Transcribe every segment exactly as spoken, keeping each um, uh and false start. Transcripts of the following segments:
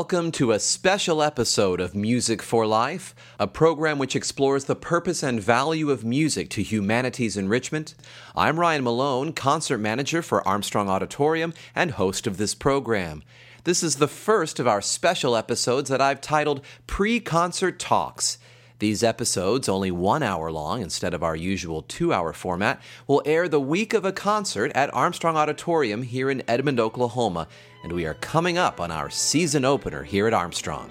Welcome to a special episode of Music for Life, a program which explores the purpose and value of music to humanity's enrichment. I'm Ryan Malone, concert manager for Armstrong Auditorium and host of this program. This is the first of our special episodes that I've titled Pre-Concert Talks. These episodes, only one hour long instead of our usual two-hour format, will air the week of a concert at Armstrong Auditorium here in Edmond, Oklahoma, and we are coming up on our season opener here at Armstrong.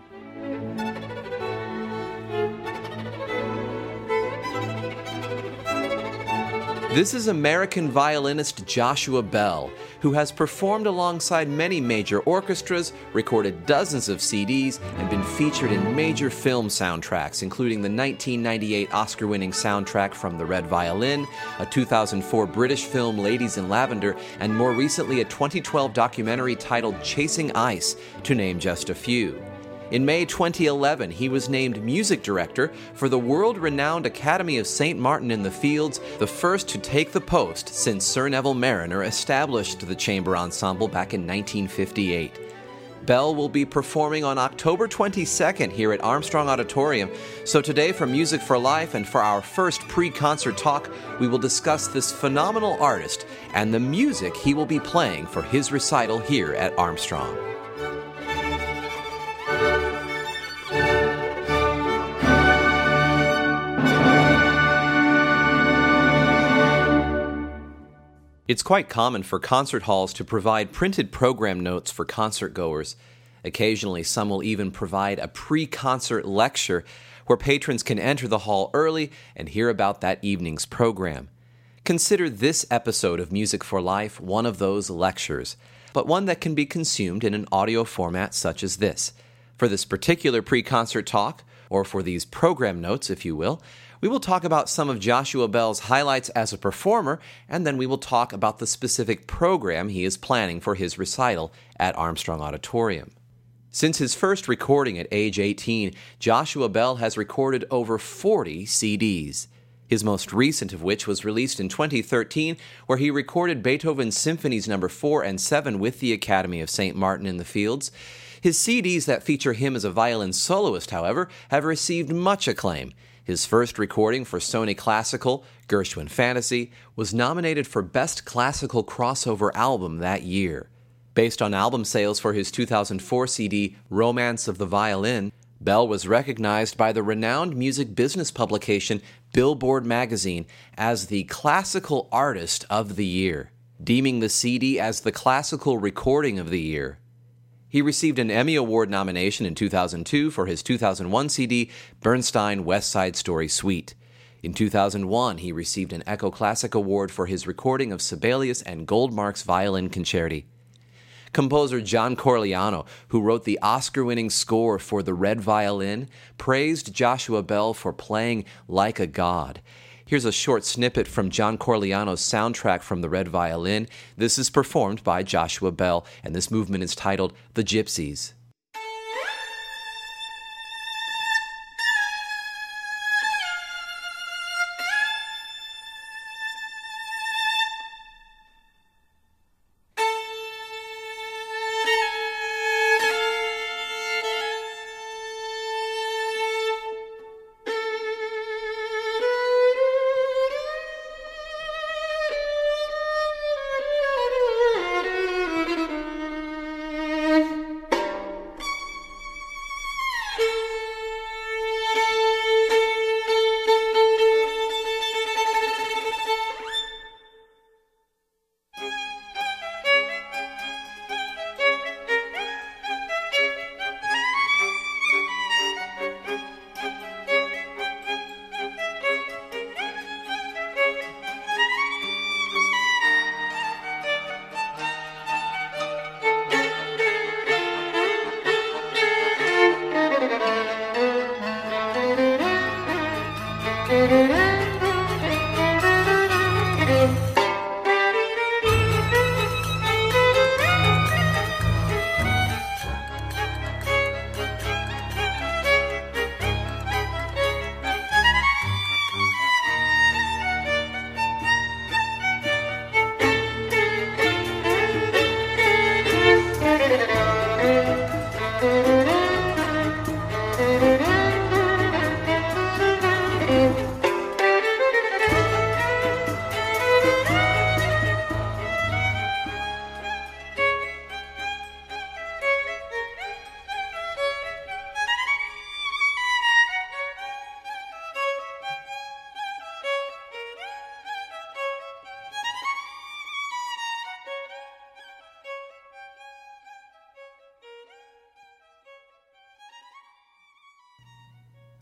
This is American violinist Joshua Bell, who has performed alongside many major orchestras, recorded dozens of C Ds, and been featured in major film soundtracks, including the nineteen ninety-eight Oscar-winning soundtrack from The Red Violin, a two thousand four British film Ladies in Lavender, and more recently a twenty twelve documentary titled Chasing Ice, to name just a few. In May twenty eleven, he was named music director for the world-renowned Academy of Saint Martin in the Fields, the first to take the post since Sir Neville Marriner established the chamber ensemble back in nineteen fifty-eight. Bell will be performing on October twenty-second here at Armstrong Auditorium, so today for Music for Life and for our first pre-concert talk, we will discuss this phenomenal artist and the music he will be playing for his recital here at Armstrong. It's quite common for concert halls to provide printed program notes for concert goers. Occasionally, some will even provide a pre-concert lecture where patrons can enter the hall early and hear about that evening's program. Consider this episode of Music for Life one of those lectures, but one that can be consumed in an audio format such as this. For this particular pre-concert talk, or for these program notes, if you will, we will talk about some of Joshua Bell's highlights as a performer, and then we will talk about the specific program he is planning for his recital at Armstrong Auditorium. Since his first recording at age eighteen, Joshua Bell has recorded over forty C Ds. His most recent of which was released in twenty thirteen, where he recorded Beethoven's Symphonies number four and seven with the Academy of Saint Martin in the Fields. His C Ds that feature him as a violin soloist, however, have received much acclaim. His first recording for Sony Classical, Gershwin Fantasy, was nominated for Best Classical Crossover Album that year. Based on album sales for his two thousand four C D, Romance of the Violin, Bell was recognized by the renowned music business publication Billboard magazine as the Classical Artist of the Year, deeming the C D as the Classical Recording of the Year. He received an Emmy Award nomination in two thousand two for his two thousand one C D, Bernstein West Side Story Suite. In two thousand one, he received an Echo Classic Award for his recording of Sibelius and Goldmark's Violin Concerti. Composer John Corigliano, who wrote the Oscar-winning score for The Red Violin, praised Joshua Bell for playing like a god. Here's a short snippet from John Corigliano's soundtrack from The Red Violin. This is performed by Joshua Bell, and this movement is titled The Gypsies.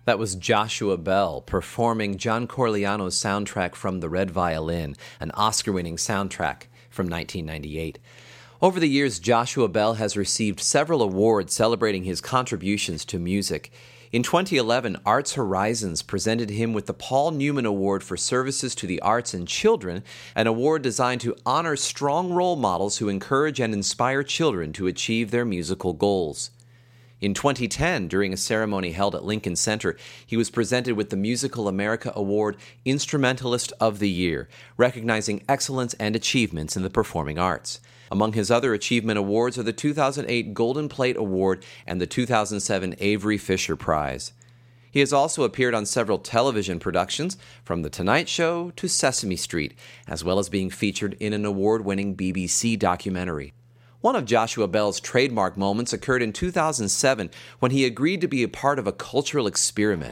That was Joshua Bell performing John Corigliano's soundtrack from The Red Violin, an Oscar-winning soundtrack from nineteen ninety-eight. Over the years, Joshua Bell has received several awards celebrating his contributions to music. In twenty eleven, Arts Horizons presented him with the Paul Newman Award for Services to the Arts and Children, an award designed to honor strong role models who encourage and inspire children to achieve their musical goals. In twenty ten, during a ceremony held at Lincoln Center, he was presented with the Musical America Award Instrumentalist of the Year, recognizing excellence and achievements in the performing arts. Among his other achievement awards are the two thousand eight Golden Plate Award and the two thousand seven Avery Fisher Prize. He has also appeared on several television productions, from The Tonight Show to Sesame Street, as well as being featured in an award-winning B B C documentary. One of Joshua Bell's trademark moments occurred in two thousand seven when he agreed to be a part of a cultural experiment.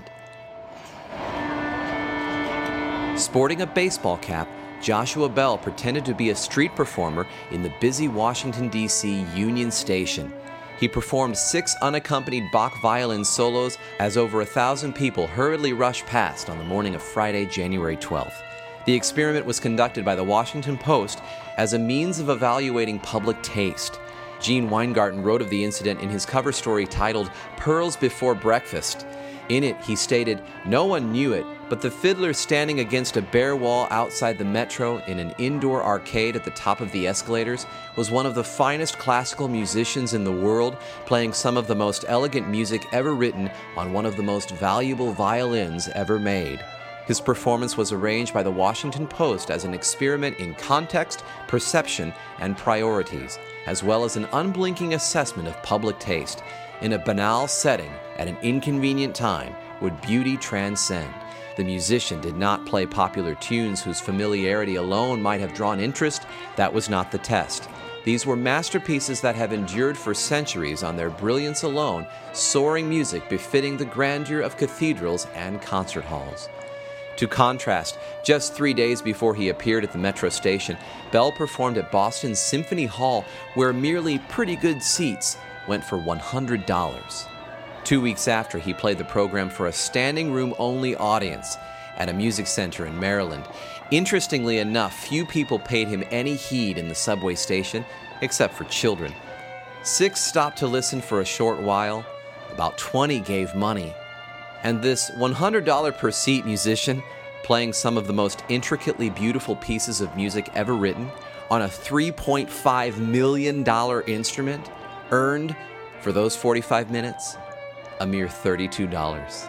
Sporting a baseball cap, Joshua Bell pretended to be a street performer in the busy Washington, D C Union Station. He performed six unaccompanied Bach violin solos as over a thousand people hurriedly rushed past on the morning of Friday, January twelfth. The experiment was conducted by the Washington Post as a means of evaluating public taste. Gene Weingarten wrote of the incident in his cover story titled Pearls Before Breakfast. In it, he stated, "No one knew it, but the fiddler standing against a bare wall outside the Metro in an indoor arcade at the top of the escalators was one of the finest classical musicians in the world, playing some of the most elegant music ever written on one of the most valuable violins ever made." His performance was arranged by the Washington Post as an experiment in context, perception, and priorities, as well as an unblinking assessment of public taste. In a banal setting, at an inconvenient time, would beauty transcend? The musician did not play popular tunes whose familiarity alone might have drawn interest. That was not the test. These were masterpieces that have endured for centuries on their brilliance alone, soaring music befitting the grandeur of cathedrals and concert halls. To contrast, just three days before he appeared at the Metro station, Bell performed at Boston's Symphony Hall, where merely pretty good seats went for one hundred dollars. Two weeks after, he played the program for a standing room-only audience at a music center in Maryland. Interestingly enough, few people paid him any heed in the subway station, except for children. Six stopped to listen for a short while. About twenty gave money. And this one hundred dollars per seat musician, playing some of the most intricately beautiful pieces of music ever written on a three point five million dollars instrument, earned, for those forty-five minutes, a mere thirty-two dollars.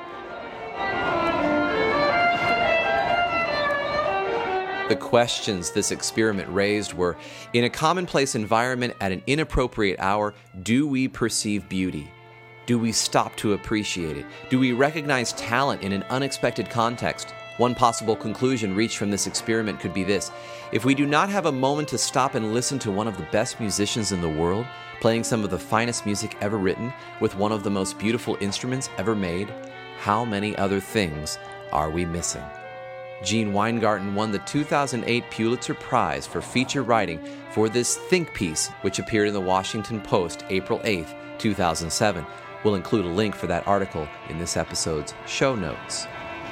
The questions this experiment raised were, in a commonplace environment at an inappropriate hour, do we perceive beauty? Do we stop to appreciate it? Do we recognize talent in an unexpected context? One possible conclusion reached from this experiment could be this: if we do not have a moment to stop and listen to one of the best musicians in the world, playing some of the finest music ever written with one of the most beautiful instruments ever made, how many other things are we missing? Gene Weingarten won the two thousand eight Pulitzer Prize for feature writing for this think piece, which appeared in the Washington Post April eighth, two thousand seven. We'll include a link for that article in this episode's show notes.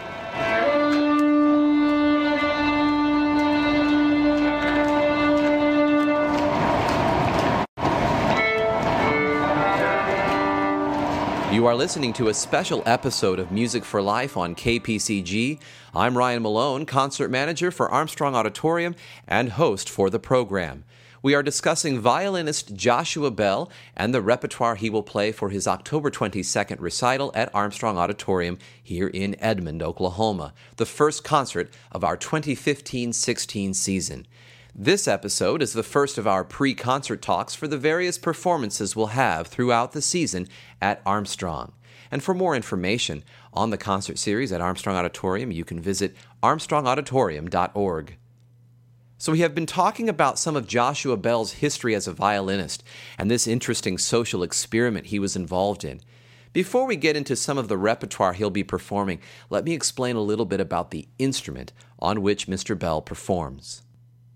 You are listening to a special episode of Music for Life on K P C G. I'm Ryan Malone, concert manager for Armstrong Auditorium and host for the program. We are discussing violinist Joshua Bell and the repertoire he will play for his October twenty-second recital at Armstrong Auditorium here in Edmond, Oklahoma, the first concert of our twenty fifteen sixteen season. This episode is the first of our pre-concert talks for the various performances we'll have throughout the season at Armstrong. And for more information on the concert series at Armstrong Auditorium, you can visit armstrong auditorium dot org. So we have been talking about some of Joshua Bell's history as a violinist and this interesting social experiment he was involved in. Before we get into some of the repertoire he'll be performing, let me explain a little bit about the instrument on which Mister Bell performs.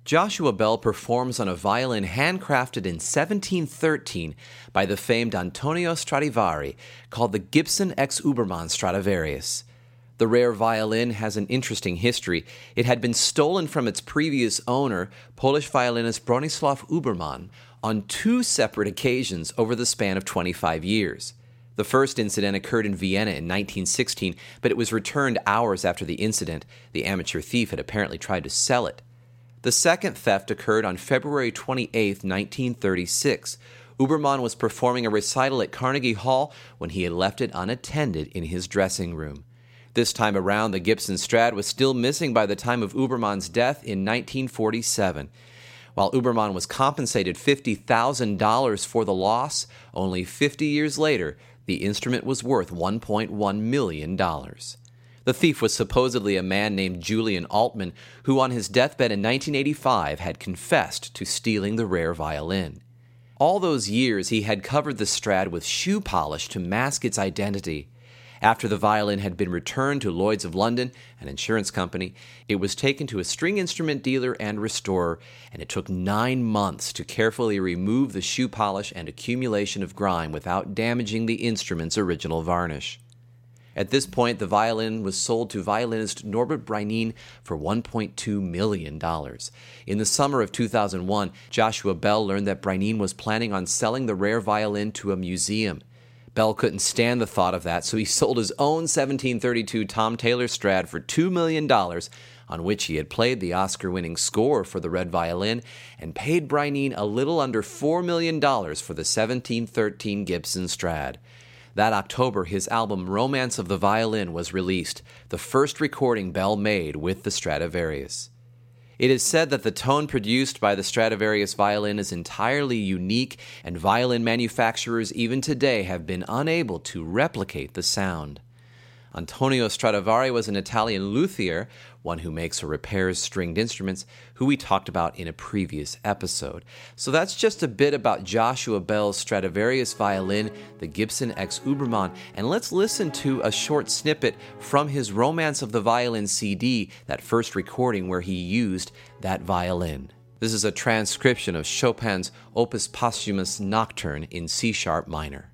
Joshua Bell performs on a violin handcrafted in seventeen thirteen by the famed Antonio Stradivari, called the Gibson ex Ubermann Stradivarius. The rare violin has an interesting history. It had been stolen from its previous owner, Polish violinist Bronisław Ubermann, on two separate occasions over the span of twenty-five years. The first incident occurred in Vienna in nineteen sixteen, but it was returned hours after the incident. The amateur thief had apparently tried to sell it. The second theft occurred on February twenty-eighth, nineteen thirty-six. Ubermann was performing a recital at Carnegie Hall when he had left it unattended in his dressing room. This time around, the Gibson Strad was still missing by the time of Ubermann's death in nineteen forty-seven. While Ubermann was compensated fifty thousand dollars for the loss, only fifty years later, the instrument was worth one point one million dollars. The thief was supposedly a man named Julian Altman, who on his deathbed in nineteen eighty-five had confessed to stealing the rare violin. All those years he had covered the Strad with shoe polish to mask its identity. After the violin had been returned to Lloyd's of London, an insurance company, it was taken to a string instrument dealer and restorer, and it took nine months to carefully remove the shoe polish and accumulation of grime without damaging the instrument's original varnish. At this point, the violin was sold to violinist Norbert Breinin for one point two million dollars. In the summer of two thousand one, Joshua Bell learned that Breinin was planning on selling the rare violin to a museum. Bell couldn't stand the thought of that, so he sold his own seventeen thirty-two Tom Taylor Strad for two million dollars, on which he had played the Oscar-winning score for the red violin, and paid Breinin a little under four million dollars for the seventeen thirteen Gibson Strad. That October, his album Romance of the Violin was released, the first recording Bell made with the Stradivarius. It is said that the tone produced by the Stradivarius violin is entirely unique, and violin manufacturers even today have been unable to replicate the sound. Antonio Stradivari was an Italian luthier, one who makes or repairs stringed instruments, who we talked about in a previous episode. So that's just a bit about Joshua Bell's Stradivarius violin, the Gibson ex Ubermann, and let's listen to a short snippet from his Romance of the Violin C D, that first recording where he used that violin. This is a transcription of Chopin's Opus Posthumous Nocturne in C-sharp minor.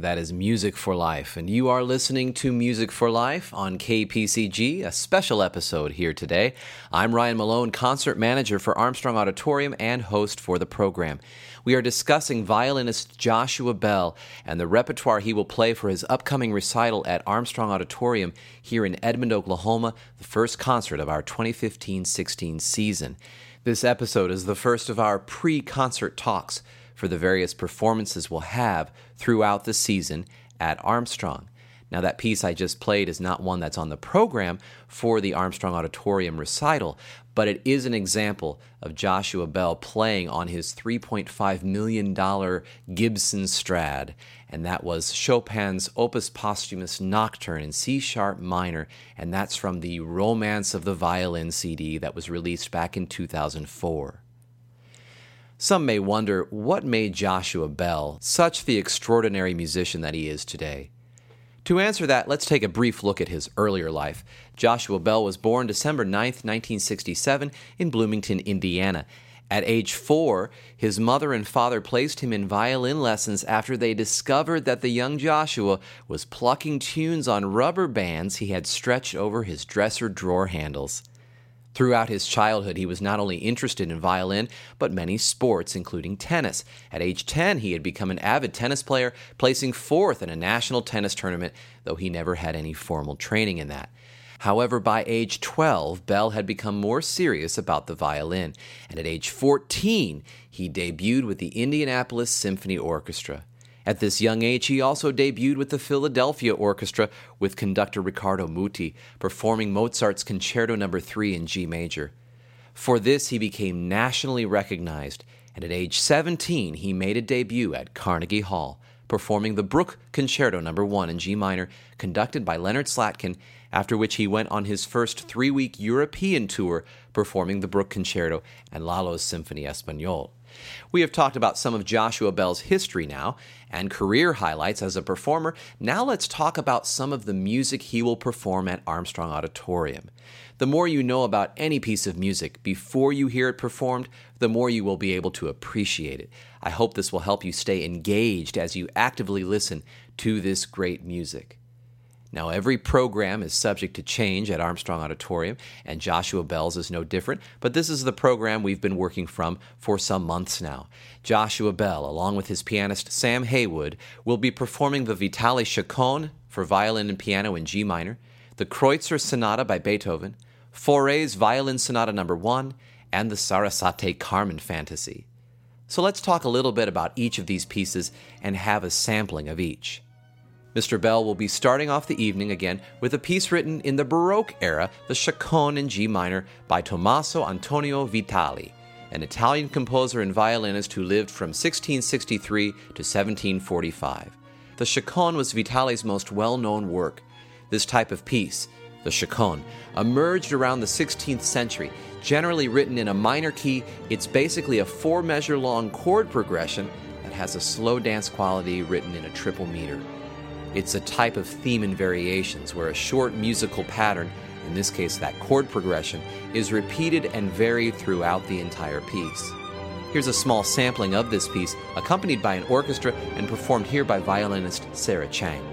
That is Music for Life, and you are listening to Music for Life on K P C G, a special episode here today. I'm Ryan Malone, concert manager for Armstrong Auditorium and host for the program. We are discussing violinist Joshua Bell and the repertoire he will play for his upcoming recital at Armstrong Auditorium here in Edmond, Oklahoma, the first concert of our twenty fifteen sixteen season. This episode is the first of our pre-concert talks for the various performances we'll have throughout the season at Armstrong. Now, that piece I just played is not one that's on the program for the Armstrong Auditorium recital, but it is an example of Joshua Bell playing on his three point five million dollars Gibson Strad, and that was Chopin's Opus Posthumous Nocturne in C-sharp minor, and that's from the Romance of the Violin C D that was released back in two thousand four. Some may wonder what made Joshua Bell such the extraordinary musician that he is today. To answer that, let's take a brief look at his earlier life. Joshua Bell was born December ninth, nineteen sixty-seven in Bloomington, Indiana. At age four, his mother and father placed him in violin lessons after they discovered that the young Joshua was plucking tunes on rubber bands he had stretched over his dresser drawer handles. Throughout his childhood, he was not only interested in violin, but many sports, including tennis. At age ten, he had become an avid tennis player, placing fourth in a national tennis tournament, though he never had any formal training in that. However, by age twelve, Bell had become more serious about the violin, and at age fourteen, he debuted with the Indianapolis Symphony Orchestra. At this young age, he also debuted with the Philadelphia Orchestra with conductor Riccardo Muti, performing Mozart's Concerto Number three in G major. For this, he became nationally recognized, and at age seventeen, he made a debut at Carnegie Hall, performing the Bruch Concerto Number one in G minor, conducted by Leonard Slatkin, after which he went on his first three-week European tour, performing the Bruch Concerto and Lalo's Symphony Espagnole. We have talked about some of Joshua Bell's history now and career highlights as a performer. Now let's talk about some of the music he will perform at Armstrong Auditorium. The more you know about any piece of music before you hear it performed, the more you will be able to appreciate it. I hope this will help you stay engaged as you actively listen to this great music. Now, every program is subject to change at Armstrong Auditorium, and Joshua Bell's is no different, but this is the program we've been working from for some months now. Joshua Bell, along with his pianist Sam Haywood, will be performing the Vitaly Chaconne for violin and piano in G minor, the Kreutzer Sonata by Beethoven, Fauré's Violin Sonata Number one, and the Sarasate Carmen Fantasy. So let's talk a little bit about each of these pieces and have a sampling of each. Mister Bell will be starting off the evening again with a piece written in the Baroque era, the Chaconne in G minor by Tommaso Antonio Vitali, an Italian composer and violinist who lived from sixteen sixty-three to seventeen forty-five. The Chaconne was Vitali's most well-known work. This type of piece, the Chaconne, emerged around the sixteenth century. Generally written in a minor key, it's basically a four-measure-long chord progression that has a slow dance quality written in a triple meter. It's a type of theme and variations where a short musical pattern, in this case that chord progression, is repeated and varied throughout the entire piece. Here's a small sampling of this piece, accompanied by an orchestra and performed here by violinist Sarah Chang.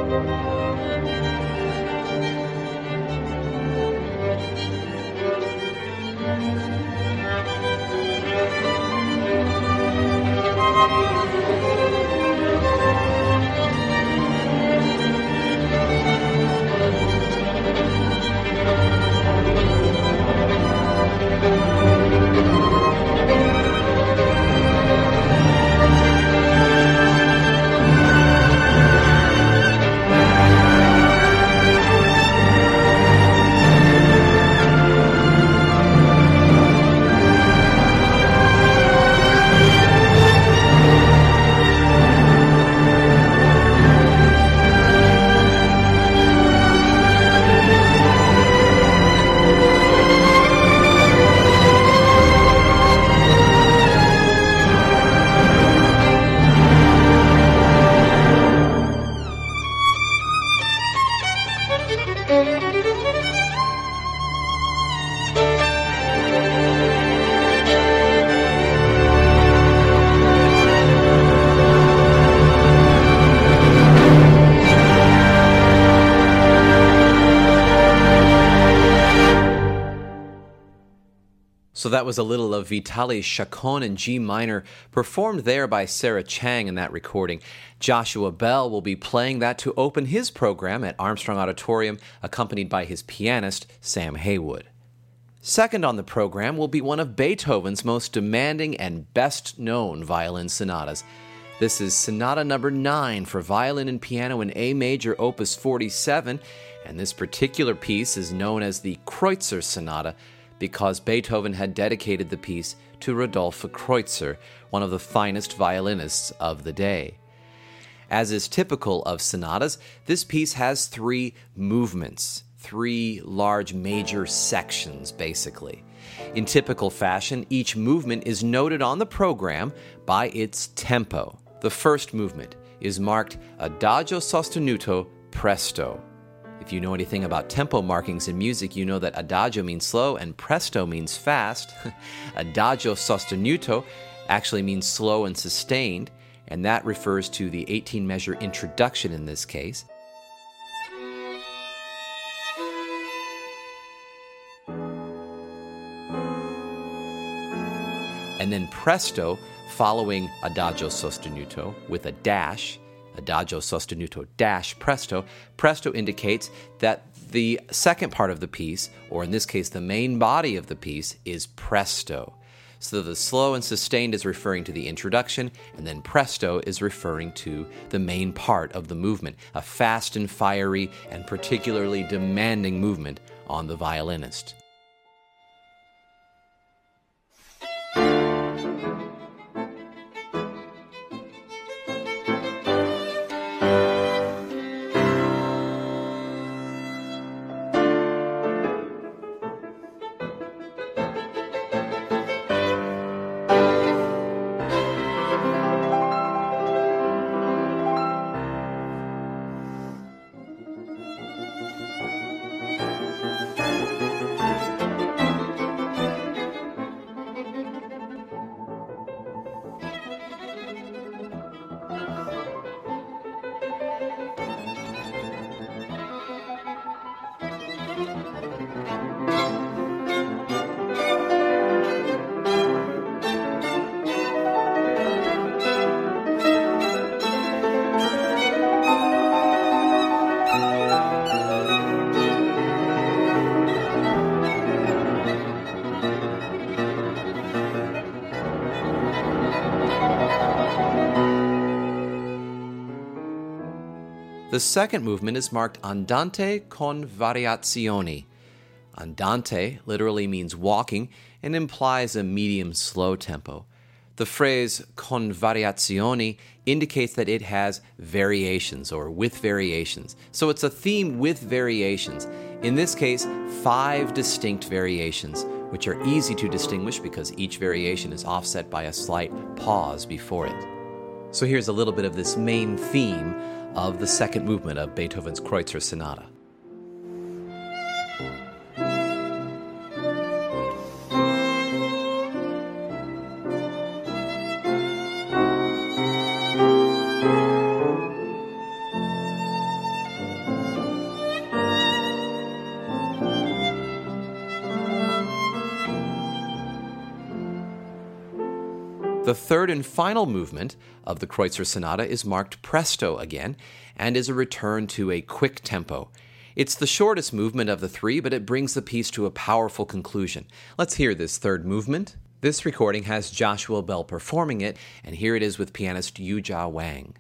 So that was a little of Vitaly Chacon in G minor, performed there by Sarah Chang in that recording. Joshua Bell will be playing that to open his program at Armstrong Auditorium, accompanied by his pianist, Sam Haywood. Second on the program will be one of Beethoven's most demanding and best-known violin sonatas. This is Sonata Number nine for violin and piano in A major, Opus forty-seven, and this particular piece is known as the Kreutzer Sonata, because Beethoven had dedicated the piece to Rodolphe Kreutzer, one of the finest violinists of the day. As is typical of sonatas, this piece has three movements, three large major sections, basically. In typical fashion, each movement is noted on the program by its tempo. The first movement is marked Adagio sostenuto presto. If you know anything about tempo markings in music, you know that adagio means slow and presto means fast. Adagio sostenuto actually means slow and sustained, and that refers to the eighteen-measure introduction in this case. And then presto, following adagio sostenuto with a dash, adagio sostenuto dash presto. Presto indicates that the second part of the piece, or in this case the main body of the piece, is presto. So the slow and sustained is referring to the introduction, and then presto is referring to the main part of the movement, a fast and fiery and particularly demanding movement on the violinist. The second movement is marked Andante con variazioni. Andante literally means walking and implies a medium slow tempo. The phrase con variazioni indicates that it has variations or with variations. So it's a theme with variations. In this case, five distinct variations, which are easy to distinguish because each variation is offset by a slight pause before it. So here's a little bit of this main theme of the second movement of Beethoven's Kreutzer Sonata. The third and final movement of the Kreutzer Sonata is marked presto again, and is a return to a quick tempo. It's the shortest movement of the three, but it brings the piece to a powerful conclusion. Let's hear this third movement. This recording has Joshua Bell performing it, and here it is with pianist Yujia Wang.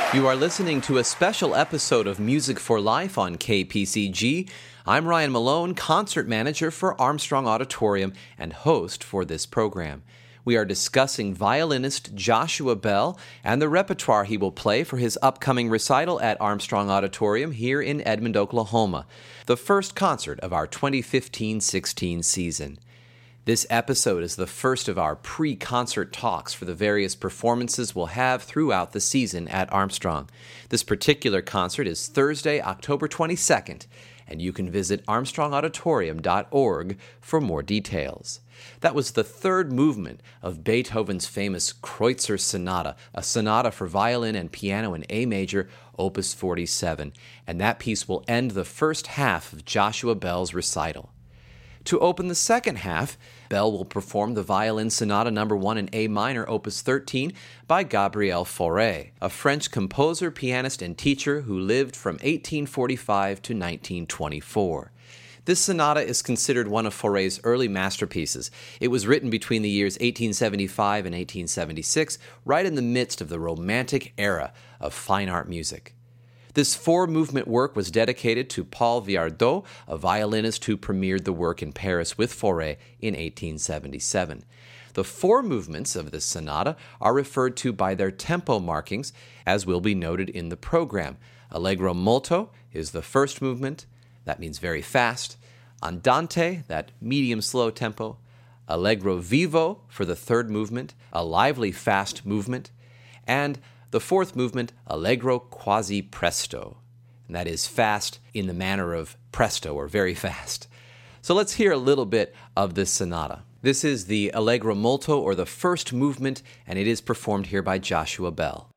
You are listening to a special episode of Music for Life on K P C G. I'm Ryan Malone, concert manager for Armstrong Auditorium and host for this program. We are discussing violinist Joshua Bell and the repertoire he will play for his upcoming recital at Armstrong Auditorium here in Edmond, Oklahoma, the first concert of our twenty fifteen sixteen season. This episode is the first of our pre-concert talks for the various performances we'll have throughout the season at Armstrong. This particular concert is Thursday, October twenty-second, and you can visit armstrong auditorium dot org for more details. That was the third movement of Beethoven's famous Kreutzer Sonata, a sonata for violin and piano in A major, opus forty-seven, and that piece will end the first half of Joshua Bell's recital. To open the second half, Bell will perform the Violin Sonata number one in A minor, opus thirteen, by Gabriel Fauré, a French composer, pianist, and teacher who lived from eighteen forty-five to nineteen twenty-four. This sonata is considered one of Fauré's early masterpieces. It was written between the years eighteen seventy-five and eighteen seventy-six, right in the midst of the Romantic era of fine art music. This four-movement work was dedicated to Paul Viardot, a violinist who premiered the work in Paris with Fauré in eighteen seventy-seven. The four movements of this sonata are referred to by their tempo markings, as will be noted in the program. Allegro molto is the first movement, that means very fast. Andante, that medium-slow tempo. Allegro vivo for the third movement, a lively fast movement. And the fourth movement, Allegro quasi presto, and that is fast in the manner of presto, or very fast. So let's hear a little bit of this sonata. This is the Allegro molto, or the first movement, and it is performed here by Joshua Bell.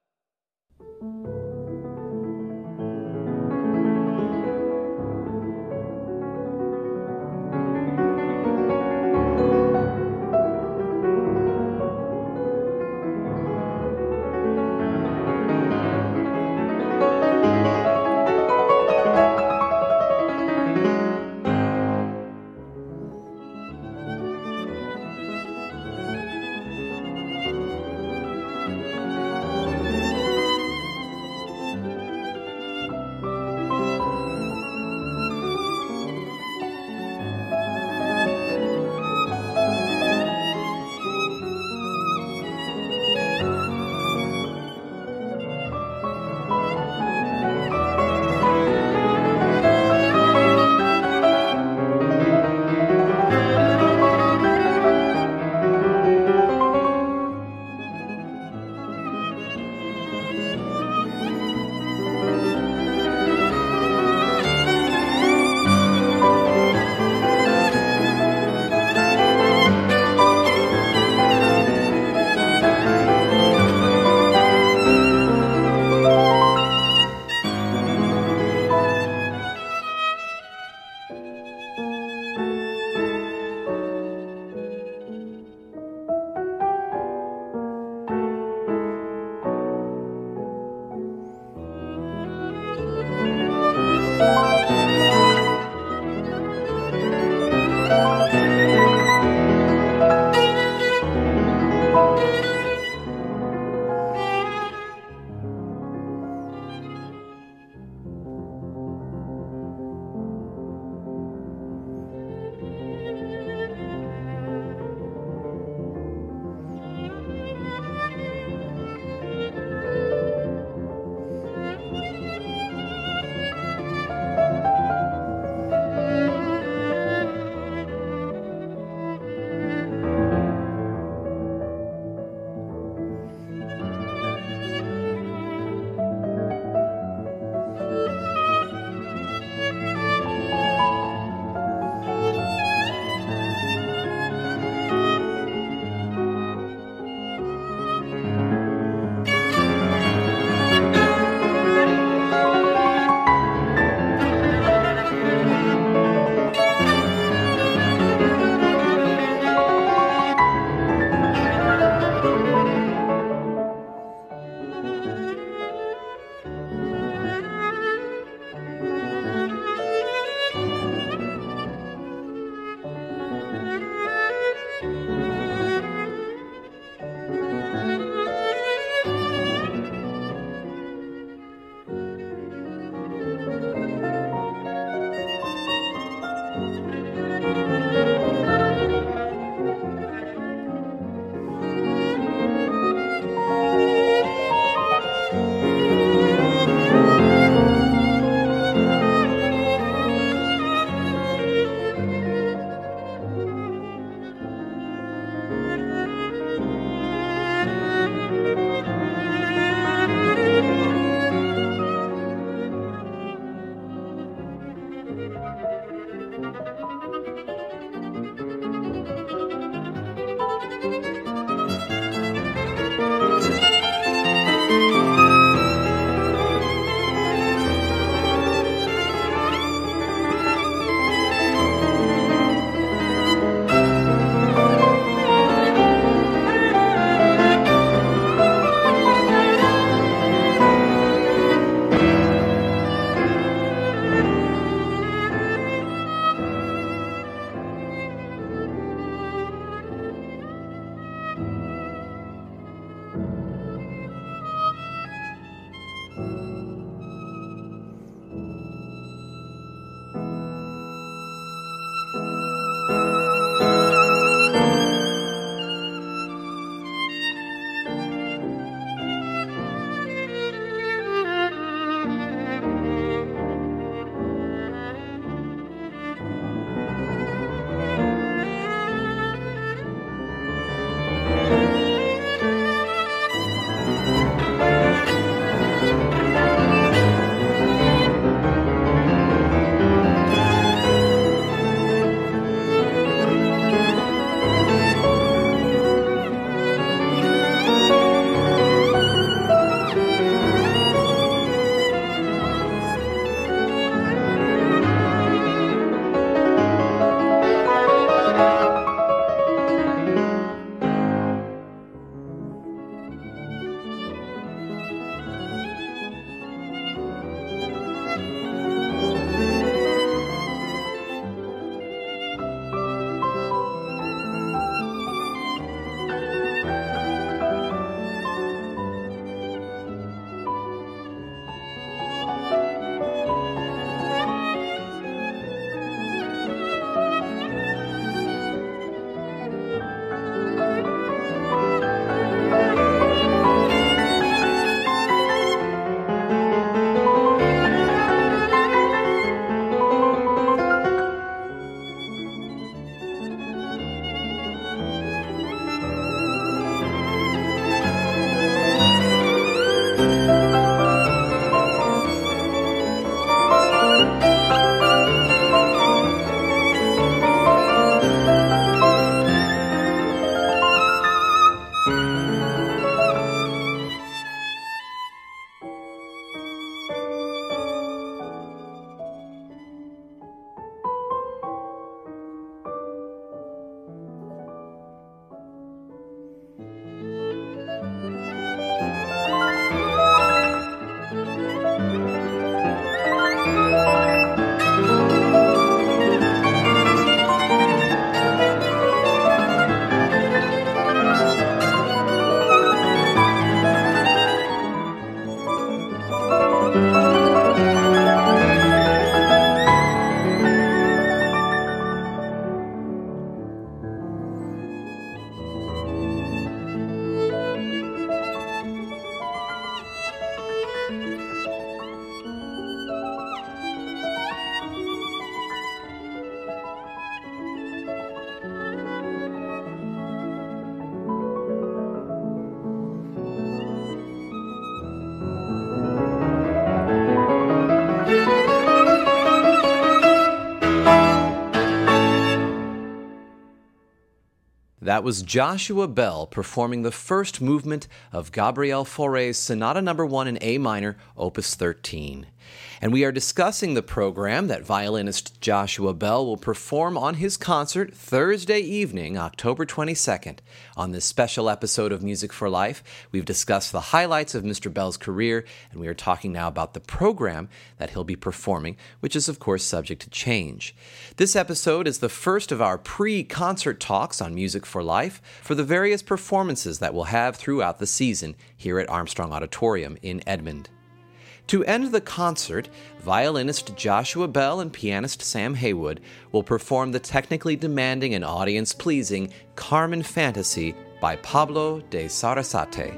That was Joshua Bell performing the first movement of Gabriel Fauré's Sonata Number one in A minor, Opus thirteen. And we are discussing the program that violinist Joshua Bell will perform on his concert Thursday evening, October twenty-second. On this special episode of Music for Life, we've discussed the highlights of Mister Bell's career, and we are talking now about the program that he'll be performing, which is, of course, subject to change. This episode is the first of our pre-concert talks on Music for Life for the various performances that we'll have throughout the season here at Armstrong Auditorium in Edmond. To end the concert, violinist Joshua Bell and pianist Sam Haywood will perform the technically demanding and audience-pleasing Carmen Fantasy by Pablo de Sarasate.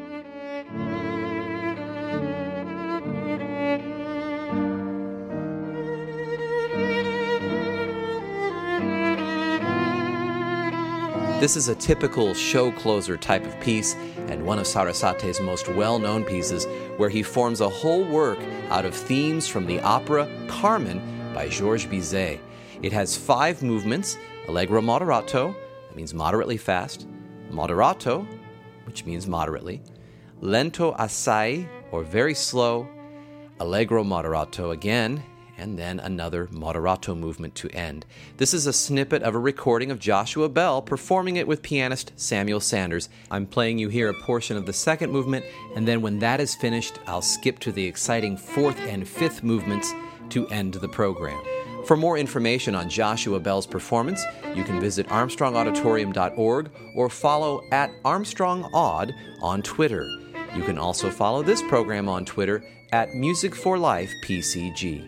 This is a typical show closer type of piece, and one of Sarasate's most well-known pieces, where he forms a whole work out of themes from the opera Carmen by Georges Bizet. It has five movements: Allegro moderato, that means moderately fast; moderato, which means moderately; lento assai, or very slow; Allegro moderato again, and then another moderato movement to end. This is a snippet of a recording of Joshua Bell performing it with pianist Samuel Sanders. I'm playing you here a portion of the second movement, and then when that is finished, I'll skip to the exciting fourth and fifth movements to end the program. For more information on Joshua Bell's performance, you can visit armstrong auditorium dot org or follow at Armstrong Aud on Twitter. You can also follow this program on Twitter at Music for Life P C G.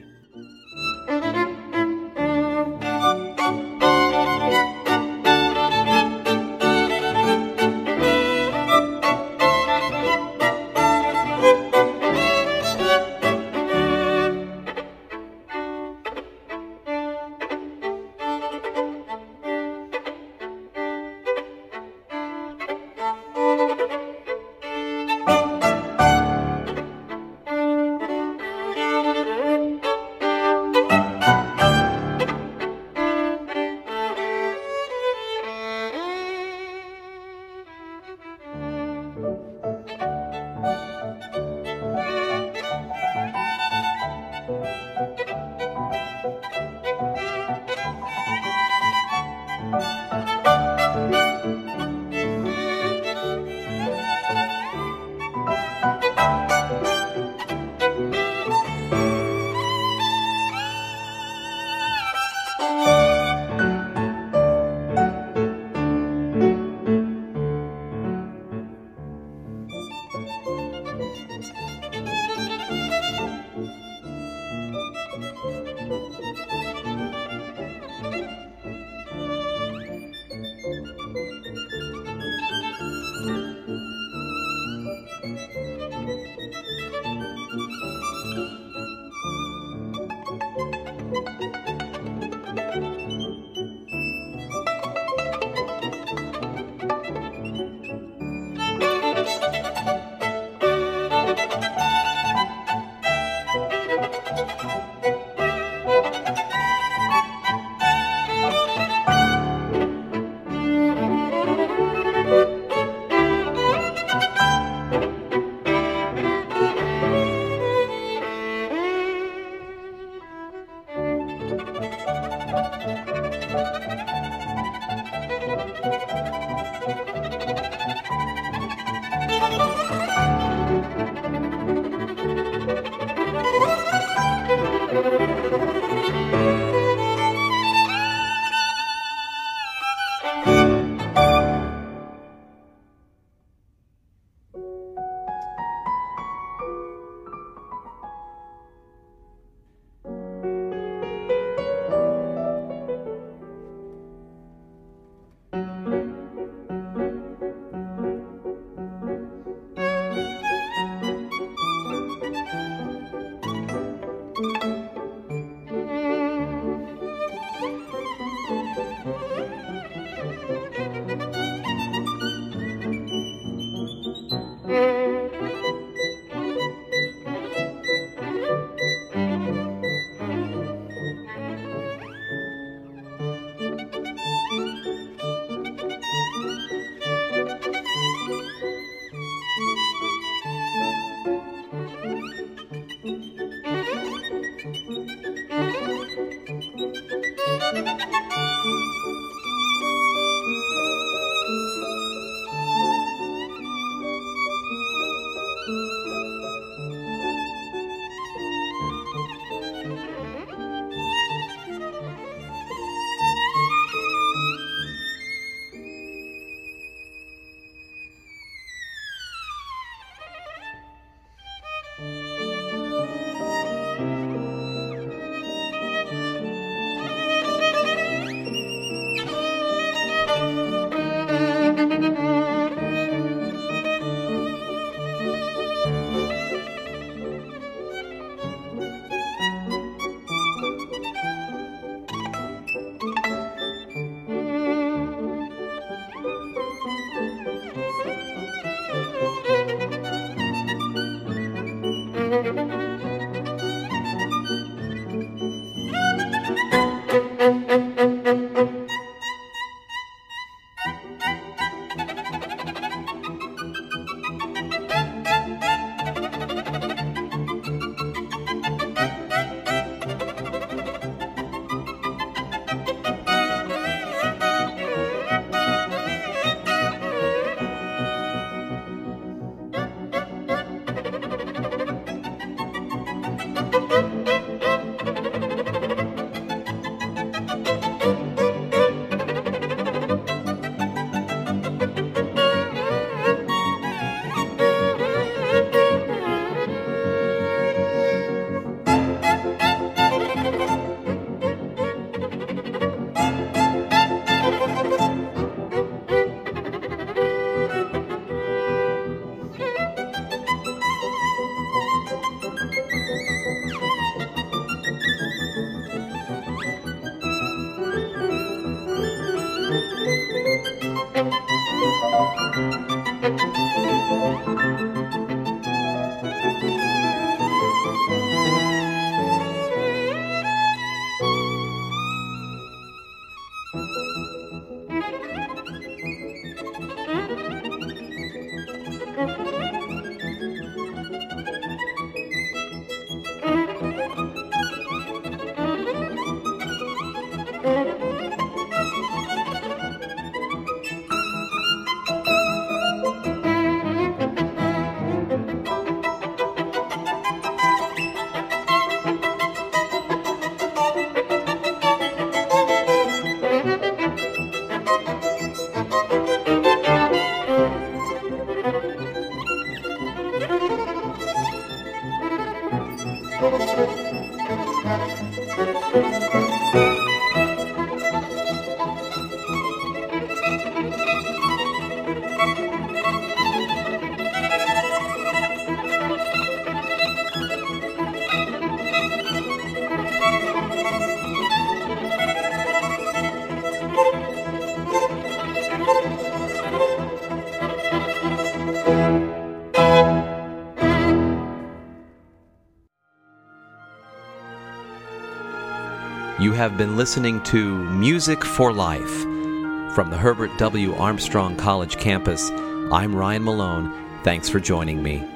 You have been listening to Music for Life. From the Herbert W. Armstrong College campus, I'm Ryan Malone. Thanks for joining me.